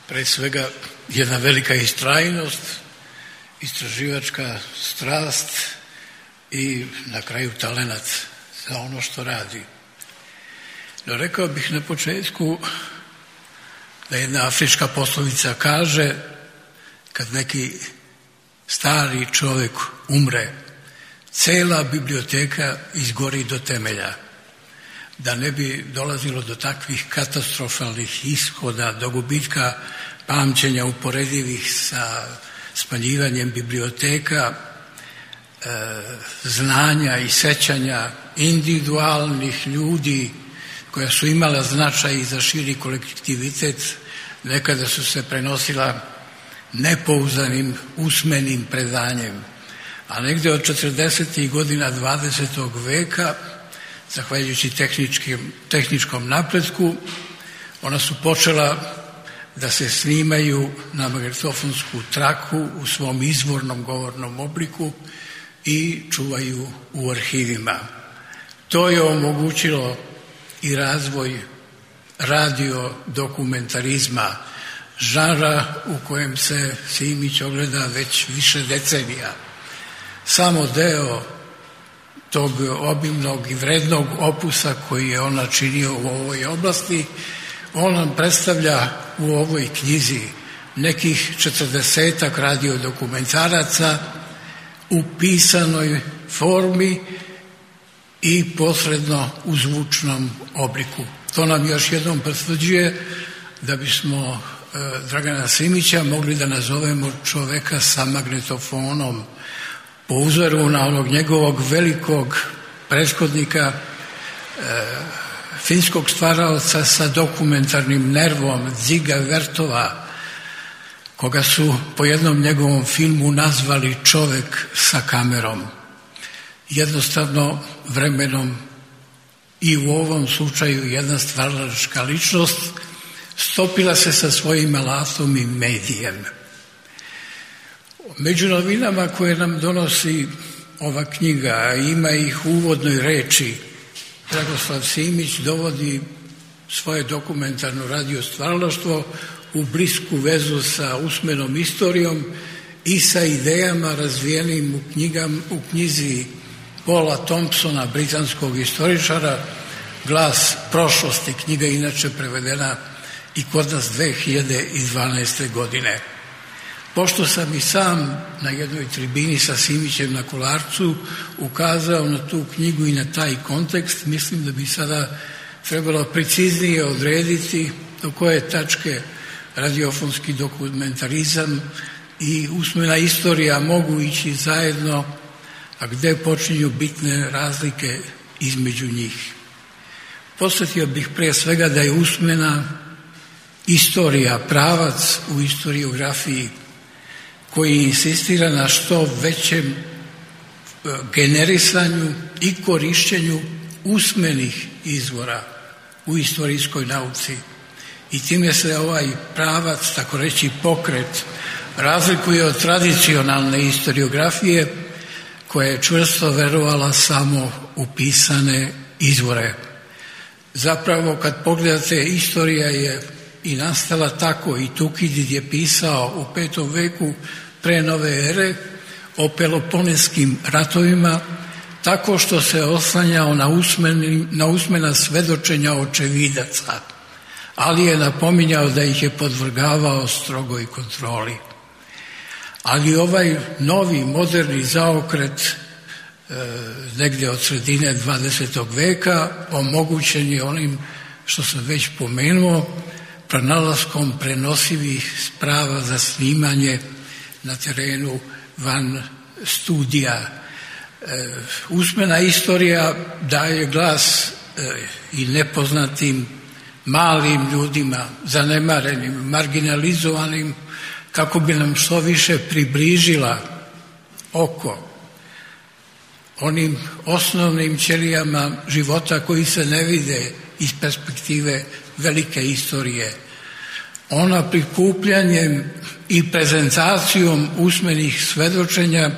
pre svega jedna velika istrajnost, istraživačka strast i na kraju talenat za ono što radi. No, rekao bih na početku da jedna afrička poslovica kaže kad neki stari čovjek umre, cela biblioteka izgori do temelja. Da ne bi dolazilo do takvih katastrofalnih ishoda, do gubitka pamćenja uporedivih sa smanjivanjem biblioteka, znanja i sećanja individualnih ljudi koja su imala značaj i za širi kolektivitet, nekada su se prenosila nepouzdanim usmenim predanjem. A negdje od 40. godina 20. veka, zahvaljujući tehničkom napretku, ona su počela da se snimaju na magnetofonsku traku u svom izvornom govornom obliku i čuvaju u arhivima. To je omogućilo i razvoj radiodokumentarizma, žanra u kojem se Simić ogleda već više decenija. Samo deo tog obimnog i vrednog opusa koji je on načinio u ovoj oblasti, on nam predstavlja u ovoj knjizi nekih 40-ak radiodokumentaraca u pisanoj formi i posredno u zvučnom obliku. To nam još jednom potvrđuje da bismo Dragana Simića mogli da nazovemo čoveka sa magnetofonom, po uzoru na onog njegovog velikog prethodnika, finskog stvaraoca sa dokumentarnim nervom Dziga Vertova, koga su po jednom njegovom filmu nazvali čovek sa kamerom. Jednostavno vremenom i u ovom slučaju jedna stvaralačka ličnost stopila se sa svojim alatom i medijem. Među novinama koje nam donosi ova knjiga, a ima ih u uvodnoj reči, Dragoslav Simić dovodi svoje dokumentarno radio stvaralaštvo u blisku vezu sa usmenom istorijom i sa idejama razvijenim u knjizi Paula Thompsona, britanskog istoričara, Glas prošlosti. Knjiga je inače prevedena i kod nas 2012. godine. Pošto sam i sam na jednoj tribini sa Simićem na Kolarcu ukazao na tu knjigu i na taj kontekst, mislim da bi sada trebalo preciznije odrediti do koje tačke radiofonski dokumentarizam i usmena istorija mogu ići zajedno, a gde počinju bitne razlike između njih. Podsjetio bih prije svega da je usmena istorija pravac u historiografiji koji insistira na što većem generisanju i korišćenju usmenih izvora u istorijskoj nauci. I time se ovaj pravac, tako reći pokret, razlikuje od tradicionalne historiografije koja je čvrsto verovala samo u pisane izvore. Zapravo, kad pogledate, istorija je i nastala tako, i Tukidid je pisao u 5. veku pre nove ere o Peloponeskim ratovima, tako što se oslanjao na usmena svedočenja očevidaca, ali je napominjao da ih je podvrgavao strogoj kontroli. Ali ovaj novi, moderni zaokret negdje od sredine 20. veka omogućen je onim što sam već pomenuo, pronalaskom prenosivih sprava za snimanje na terenu van studija. Usmena istorija daje glas i nepoznatim malim ljudima, zanemarenim, marginalizovanim, kako bi nam što više približila oko onim osnovnim ćelijama života koji se ne vide iz perspektive velike istorije. Ona prikupljanjem i prezentacijom usmenih svedočenja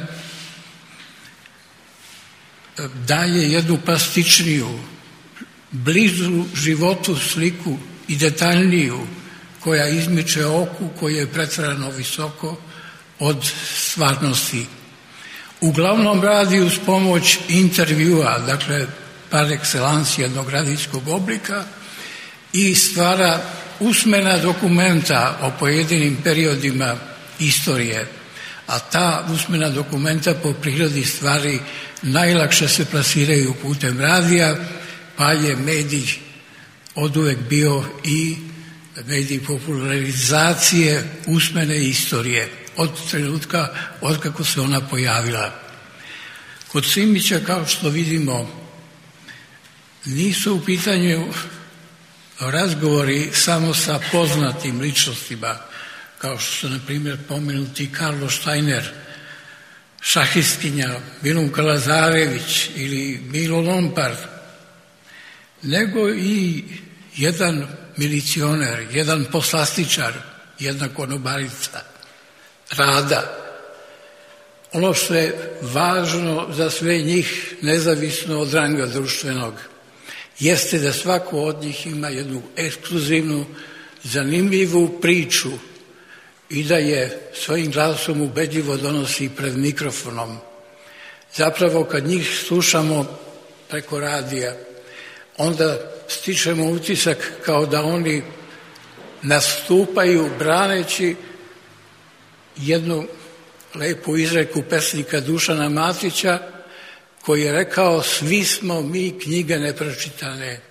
daje jednu plastičniju, blizu životu sliku i detaljniju koja izmiče oku, koje je pretjerano visoko od stvarnosti. Uglavnom radi uz pomoć intervjua, dakle par excellence jednog radijskog oblika, i stvara usmena dokumenta o pojedinim periodima istorije, a ta usmena dokumenta po prirodi stvari najlakše se plasiraju putem radija, pa je medij oduvek bio i medij popularizacije usmene istorije od trenutka otkako se ona pojavila. Kod Simića, kao što vidimo, nisu u pitanju razgovori samo sa poznatim ličnostima, kao što su, na primjer, pomenuti Carlo Steiner, šahistkinja Milunka Lazarević ili Milo Lompard, nego i jedan milicioner, jedan poslastičar, jedna konobarica, Rada. Ono što je važno za sve njih, nezavisno od ranga društvenog, jeste da svako od njih ima jednu ekskluzivnu, zanimljivu priču i da je svojim glasom ubedljivo donosi pred mikrofonom. Zapravo, kad njih slušamo preko radija, onda stičemo utisak kao da oni nastupaju braneći jednu lepu izreku pesnika Dušana Matića, koji je rekao: svi smo mi knjige nepročitane.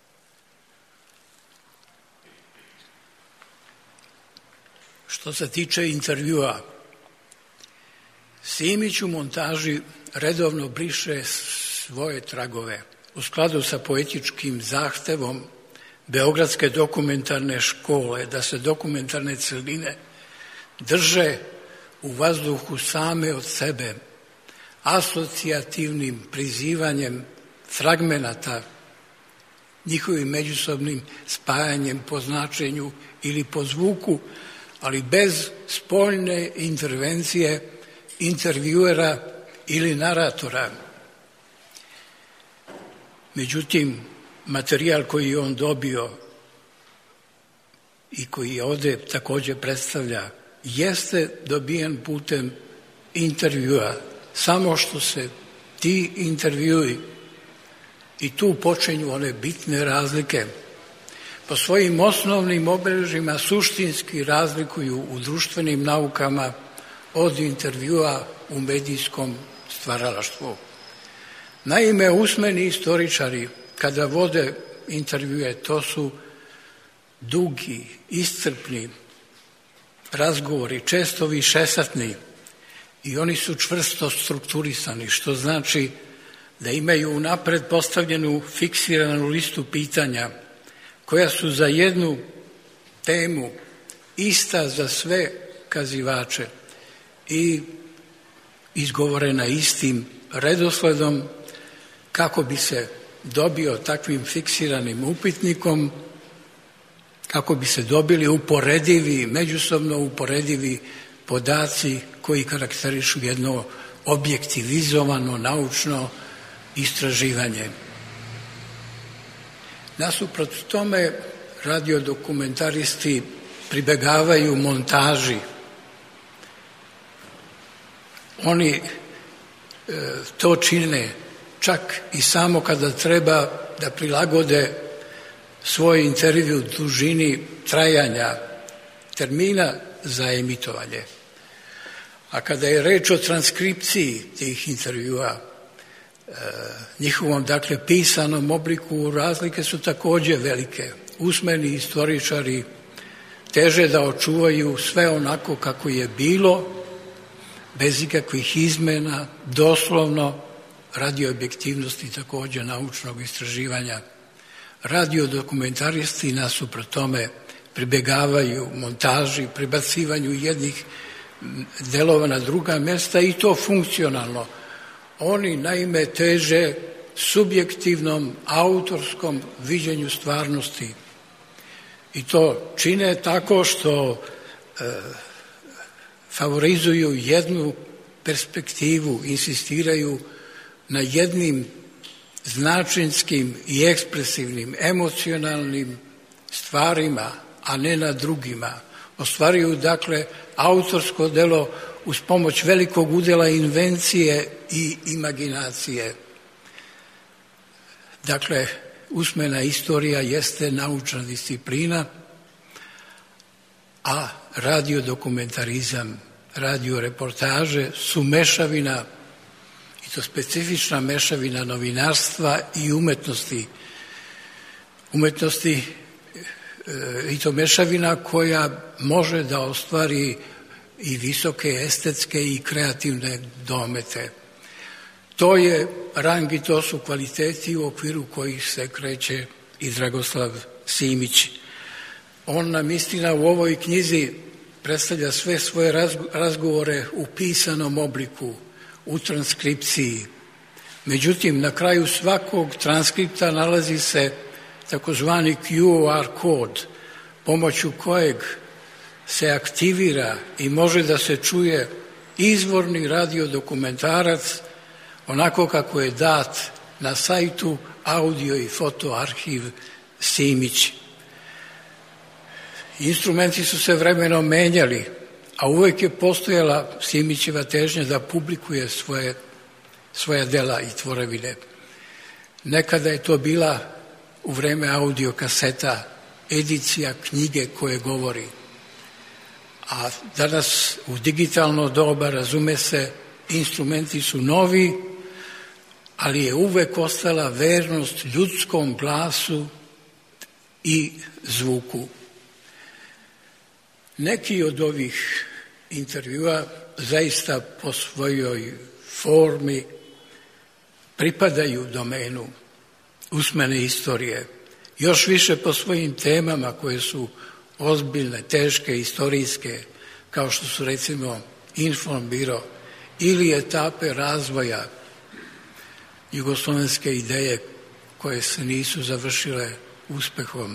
Što se tiče intervjua, Simić u montaži redovno briše svoje tragove. U skladu sa poetičkim zahtevom Beogradske dokumentarne škole da se dokumentarne celine drže u vazduhu same od sebe, asocijativnim prizivanjem fragmenata, njihovim međusobnim spajanjem po značenju ili po zvuku, ali bez spoljne intervencije intervjuera ili naratora. Međutim, materijal koji je on dobio i koji je ovdje također predstavlja jeste dobijen putem intervjua, samo što se ti intervjui, i tu počinju one bitne razlike, po svojim osnovnim obilježjima suštinski razlikuju u društvenim naukama od intervjua u medijskom stvaralaštvu. Naime, usmeni istoričari kada vode intervjue, to su dugi, iscrpni razgovori, često višesatni, i oni su čvrsto strukturisani, što znači da imaju unapred postavljenu fiksiranu listu pitanja koja su za jednu temu ista za sve kazivače i izgovorena istim redosledom, kako bi se dobio takvim fiksiranim upitnikom, kako bi se dobili uporedivi, međusobno uporedivi podaci koji karakterišu jedno objektivizovano naučno istraživanje. Nasuprot tome, radiodokumentaristi pribegavaju montaži. Oni to čine čak i samo kada treba da prilagode svoj intervju dužini trajanja termina za emitovanje. A kada je reč o transkripciji tih intervjua, njihovom, dakle, pisanom obliku, razlike su također velike. Usmeni istoričari teže da očuvaju sve onako kako je bilo, bez ikakvih izmena, doslovno, radi objektivnosti također naučnog istraživanja. Radiodokumentaristi nasuprot tome pribegavaju montaži, prebacivanju jednih delova na druga mjesta, i to funkcionalno. Oni naime teže subjektivnom, autorskom viđenju stvarnosti, i to čine tako što favorizuju jednu perspektivu, insistiraju na jednim značinskim i ekspresivnim, emocionalnim stvarima, a ne na drugima. Ostvaruju, dakle, autorsko delo uz pomoć velikog udjela invencije i imaginacije. Dakle, usmena istorija jeste naučna disciplina, a radiodokumentarizam, radioreportaže su mešavina, i to specifična mešavina novinarstva i umetnosti. I to mešavina koja može da ostvari i visoke estetske i kreativne domete. To je rang i to su kvaliteti u okviru kojih se kreće i Dragoslav Simić. On nam, istina, u ovoj knjizi predstavlja sve svoje razgovore u pisanom obliku, u transkripciji. Međutim, na kraju svakog transkripta nalazi se takozvani QR kod, pomoću kojeg se aktivira i može da se čuje izvorni radiodokumentarac onako kako je dat na sajtu Audio i foto arhiv Simić. Instrumenti su se vremenom menjali, a uvek je postojala Simićeva težnja da publikuje svoja dela i tvorevine. Nekada je to bila u vreme audio kaseta edicija knjige koje govori. A danas u digitalno doba, razume se, instrumenti su novi, ali je uvek ostala vernost ljudskom glasu i zvuku. Neki od ovih intervjua zaista po svojoj formi pripadaju domenu usmene istorije, još više po svojim temama koje su ozbiljne, teške, istorijske, kao što su recimo Informbiro ili etape razvoja jugoslovenske ideje koje se nisu završile uspehom.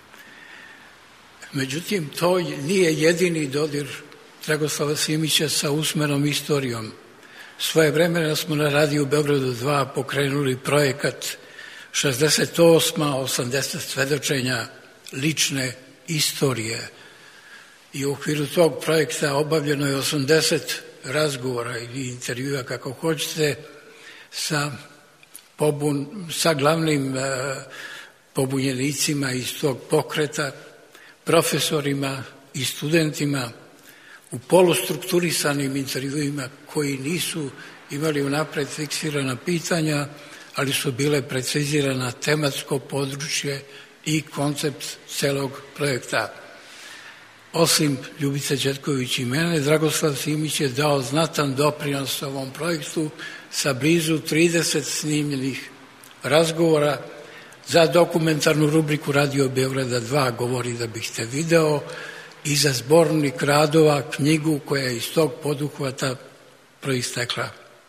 Međutim, to nije jedini dodir Dragoslava Simića sa usmenom istorijom. Svoje vremena smo na radiju Beogradu 2 pokrenuli projekat 68. 80 svedočenja lične istorije. I u okviru tog projekta obavljeno je 80 razgovora ili intervjua, kako hoćete, sa glavnim pobunjenicima iz tog pokreta, profesorima i studentima u polustrukturisanim intervjuima koji nisu imali unapred fiksirana pitanja, ali su bile precizirana tematsko područje i koncept celog projekta. Osim Ljubice Đetković i mene, Dragoslav Simić je dao znatan doprinos ovom projektu sa blizu 30 snimljenih razgovora za dokumentarnu rubriku Radio Beograda 2 govori da biste video i za zbornik radova, knjigu koja je iz tog poduhvata proistekla.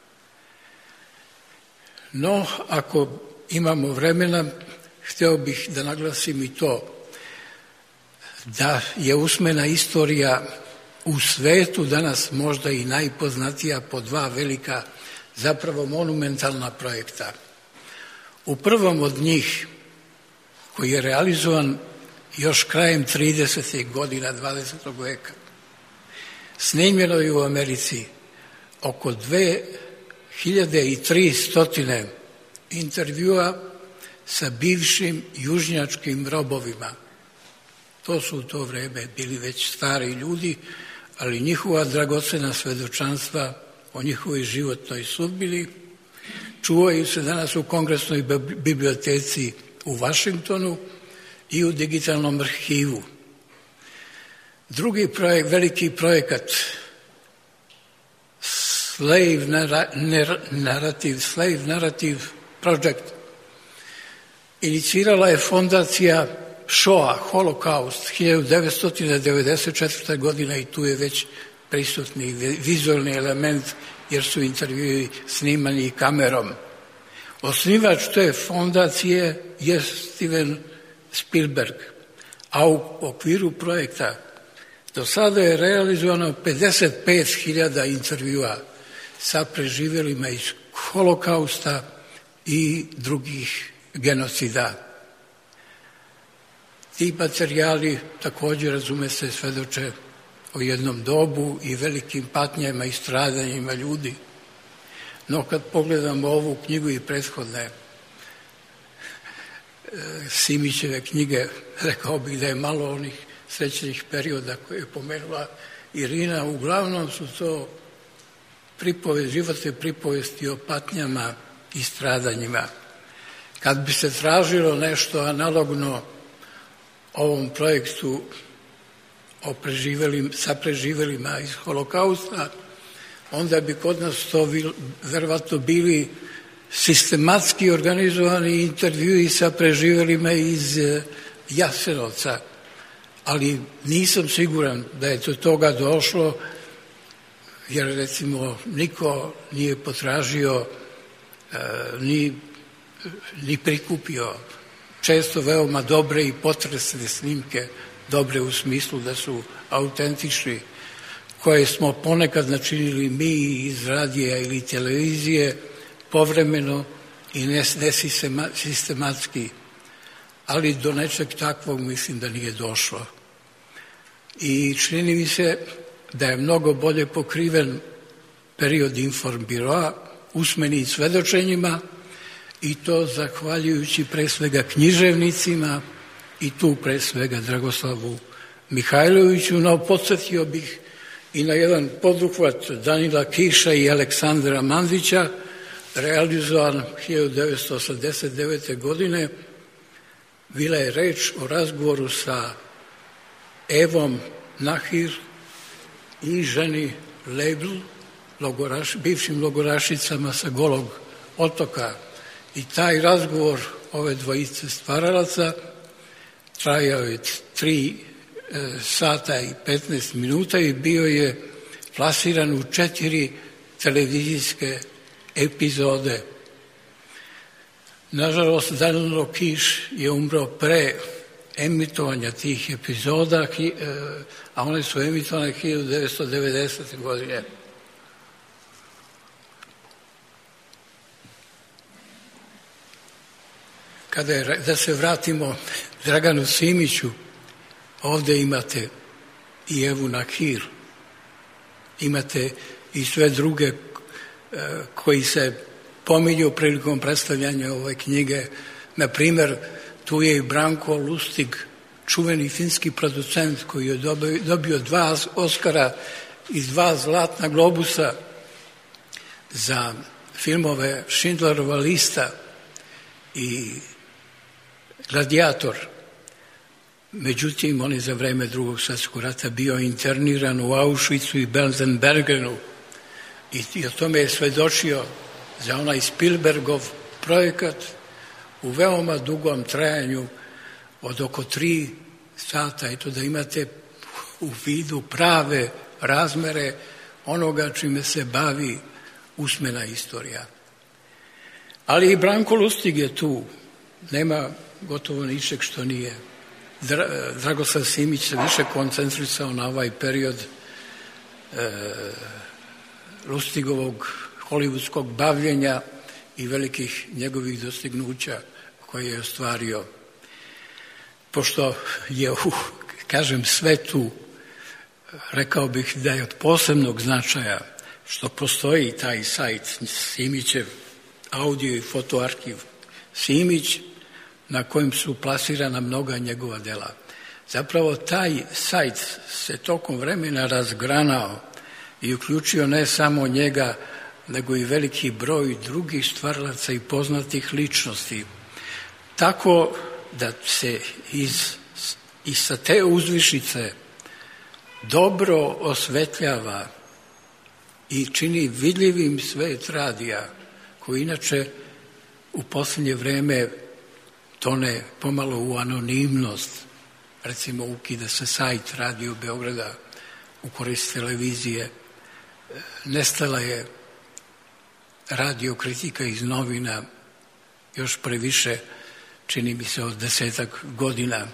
No, ako imamo vremena, hteo bih da naglasim i to da je usmena istorija u svetu danas možda i najpoznatija po dva velika, zapravo monumentalna projekta. U prvom od njih, koji je realizovan još krajem 30. godina 20. veka, snimljeno je u Americi oko 2300 intervjua sa bivšim južnjačkim robovima. To su u to vreme bili već stari ljudi, ali njihova dragocena svedočanstva o njihovoj životnoj sudbini čuvaju se danas u Kongresnoj biblioteci u Vašingtonu i u digitalnom arhivu. Drugi veliki projekat Slave Narrative Project inicirala je fondacija Shoah, Holokaust, 1994. godine i tu je već prisutni vizualni element jer su intervjui snimani kamerom. Osnivač te fondacije je Steven Spielberg, a u okviru projekta do sada je realizovano 55.000 intervjua sa preživjelima iz Holokausta i drugih genocida. Ti materijali također, razume se, svedoče o jednom dobu i velikim patnjama i stradanjima ljudi. No kad pogledamo ovu knjigu i prethodne Simićeve knjige, rekao bih da je malo onih srećnih perioda koje je pomenula Irina. Uglavnom su to životne pripovesti o patnjama i stradanjima. Kad bi se tražilo nešto analogno ovom projektu sa preživelima iz Holokausta, onda bi kod nas to verovatno bili sistematski organizovani intervjui sa preživelima iz Jasenovca, ali nisam siguran da je do toga došlo, jer recimo niko nije potražio ni prikupio često veoma dobre i potresne snimke, dobre u smislu da su autentični, koje smo ponekad načinili mi iz radija ili televizije povremeno i ne sistematski, ali do nečeg takvog mislim da nije došlo. I čini mi se da je mnogo bolje pokriven period informbiroa usmenim svedočenjima, i to zahvaljujući pre svega književnicima i tu pre svega Dragoslavu Mihajloviću. No, podsjetio bih i na jedan poduhvat Danila Kiša i Aleksandra Mandića, realizovan 1989. godine. Bila je reč o razgovoru sa Evom Nahir i ženi Lebl, bivšim logorašicama sa Golog otoka. I taj razgovor ove dvojice stvaralaca trajao je 3 sata i 15 minuta i bio je plasiran u 4 televizijske epizode. Nažalost, Danilo Kiš je umro pre emitovanja tih epizoda, a one su emitovane 1990. godine. Da se vratimo Draganu Simiću, ovdje imate i Evu Nahir, imate i sve druge koji se pominju prilikom predstavljanja ove knjige. Na primjer, tu je i Branko Lustig, čuveni finski producent koji je dobio 2 Oskara i 2 Zlatna globusa za filmove Schindlerova lista i Gladiator. Međutim, on je za vreme Drugog svjetskog rata bio interniran u Auschwitzu i Belzenbergenu i o tome je svedočio za onaj Spielbergov projekat u veoma dugom trajanju od oko 3 sata, i to da imate u vidu prave razmere onoga čime se bavi usmena istorija. Ali i Branko Lustig je tu, nema gotovo ničeg što nije. Dragoslav Simić se više koncentrisao na ovaj period Lustigovog hollywoodskog bavljenja i velikih njegovih dostignuća koje je ostvario. Pošto je u, kažem, svetu, rekao bih da je od posebnog značaja što postoji taj sajt Simićev audio i fotoarhiv Simić, na kojem su plasirana mnoga njegova dela. Zapravo taj sajt se tokom vremena razgranao i uključio ne samo njega, nego i veliki broj drugih stvaralaca i poznatih ličnosti. Tako da se i sa te uzvišice dobro osvetljava i čini vidljivim svet radija, koji inače u posljednje vreme tone pomalo u anonimnost. Recimo, ukida se sajt Radio Beograda u korist televizije, nestala je radio kritika iz novina još previše, čini mi se, od 10 godina.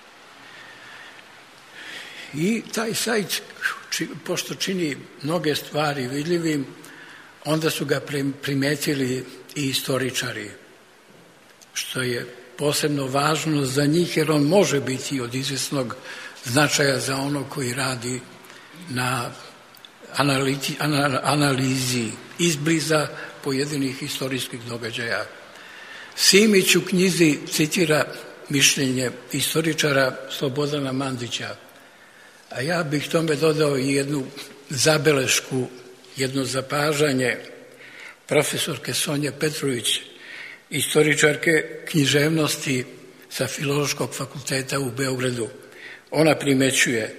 I taj sajt, pošto čini mnoge stvari vidljivim, onda su ga primetili i istoričari, što je posebno važno za njih, jer on može biti od izvjesnog značaja za ono koji radi na analizi izbliza pojedinih historijskih događaja. Simić u knjizi citira mišljenje istoričara Slobodana Mandića, a ja bih tome dodao i jednu zabelešku, jedno zapažanje profesorke Sonje Petrović, istoričarke književnosti sa Filološkog fakulteta u Beogradu. Ona primećuje: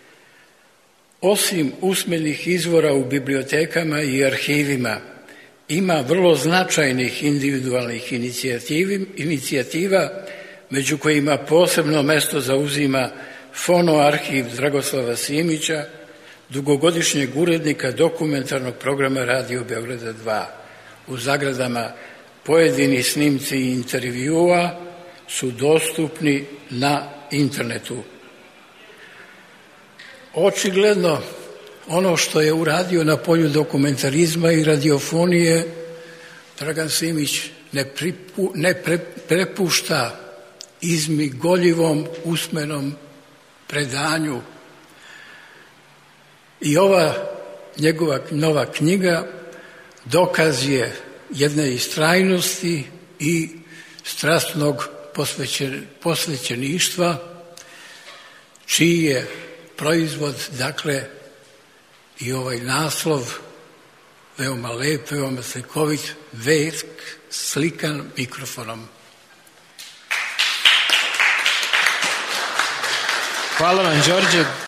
osim usmenih izvora u bibliotekama i arhivima, ima vrlo značajnih individualnih inicijativa, među kojima posebno mesto zauzima fonoarhiv Dragoslava Simića, dugogodišnjeg urednika dokumentarnog programa Radio Beograda 2. U zagradama pojedini snimci i intervjua su dostupni na internetu. Očigledno, ono što je uradio na polju dokumentarizma i radiofonije, Dragan Simić ne prepušta izmigoljivom usmenom predanju. I ova njegova nova knjiga dokaz je jedne istrajnosti i strastnog posvećeništva, čiji je proizvod, dakle, i ovaj naslov, veoma lep, veoma slikovit, vek slikan mikrofonom. Hvala vam, Đorđe.